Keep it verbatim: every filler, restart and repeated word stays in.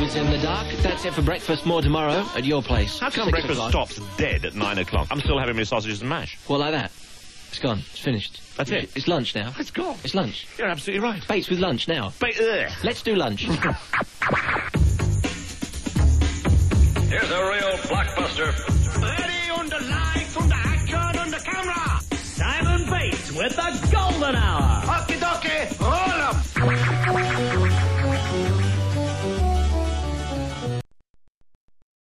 was in the dark. That's it for breakfast. More tomorrow at your place. How come Six breakfast o'clock. stops dead at nine o'clock? I'm still having my sausages and mash. Well, like that. It's gone. It's finished. That's it. It's lunch now. It's gone. It's lunch. You're absolutely right. Bates with lunch now. Ba ugh. Let's do lunch. Here's a real blockbuster. Ready on the lights, on the action, on the camera. Simon Bates with the Golden Hour.